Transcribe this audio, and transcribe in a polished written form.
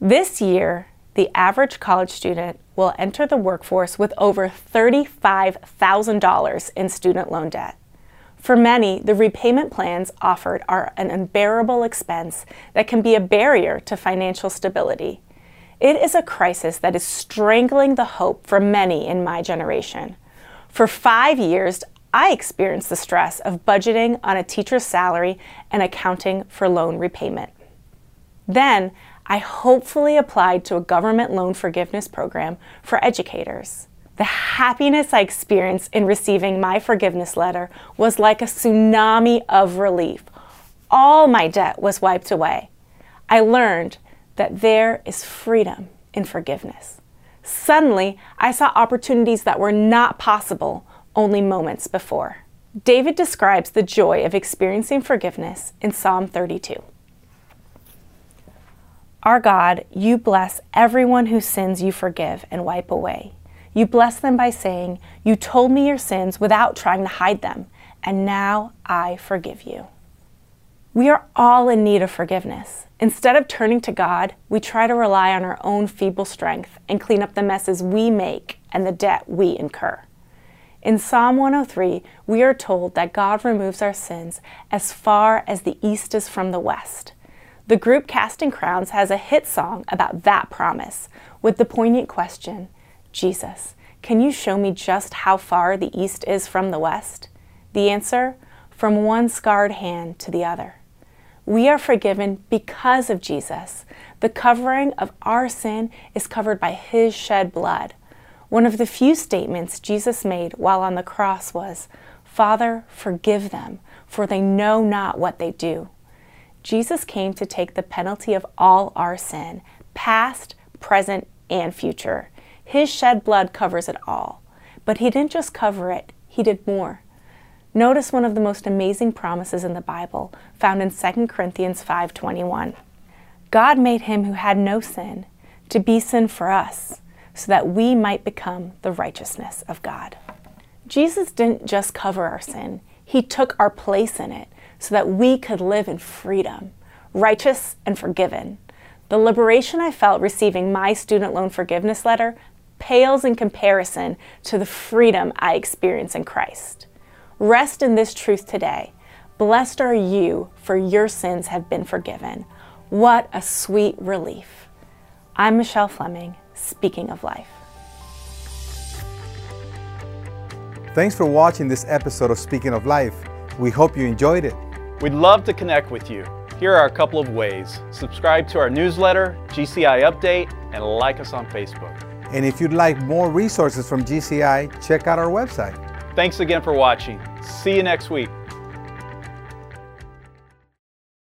This year, the average college student will enter the workforce with over $35,000 in student loan debt. For many, the repayment plans offered are an unbearable expense that can be a barrier to financial stability. It is a crisis that is strangling the hope for many in my generation. For 5 years, I experienced the stress of budgeting on a teacher's salary and accounting for loan repayment. Then, I hopefully applied to a government loan forgiveness program for educators. The happiness I experienced in receiving my forgiveness letter was like a tsunami of relief. All my debt was wiped away. I learned that there is freedom in forgiveness. Suddenly, I saw opportunities that were not possible only moments before. David describes the joy of experiencing forgiveness in Psalm 32. Our God, you bless everyone whose sins you forgive and wipe away. You bless them by saying, you told me your sins without trying to hide them, and now I forgive you. We are all in need of forgiveness. Instead of turning to God, we try to rely on our own feeble strength and clean up the messes we make and the debt we incur. In Psalm 103, we are told that God removes our sins as far as the east is from the west. The group Casting Crowns has a hit song about that promise, with the poignant question, Jesus, can you show me just how far the east is from the west? The answer, from one scarred hand to the other. We are forgiven because of Jesus. The covering of our sin is covered by his shed blood. One of the few statements Jesus made while on the cross was, Father, forgive them, for they know not what they do. Jesus came to take the penalty of all our sin, past, present, and future. His shed blood covers it all. But he didn't just cover it, he did more. Notice one of the most amazing promises in the Bible, found in 2 Corinthians 5:21. God made him who had no sin to be sin for us, so that we might become the righteousness of God. Jesus didn't just cover our sin, he took our place in it, so that we could live in freedom, righteous and forgiven. The liberation I felt receiving my student loan forgiveness letter pales in comparison to the freedom I experience in Christ. Rest in this truth today. Blessed are you, for your sins have been forgiven. What a sweet relief. I'm Michelle Fleming, speaking of life. Thanks for watching this episode of Speaking of Life. We hope you enjoyed it. We'd love to connect with you. Here are a couple of ways. Subscribe to our newsletter, GCI Update, and like us on Facebook. And if you'd like more resources from GCI, check out our website. Thanks again for watching. See you next week.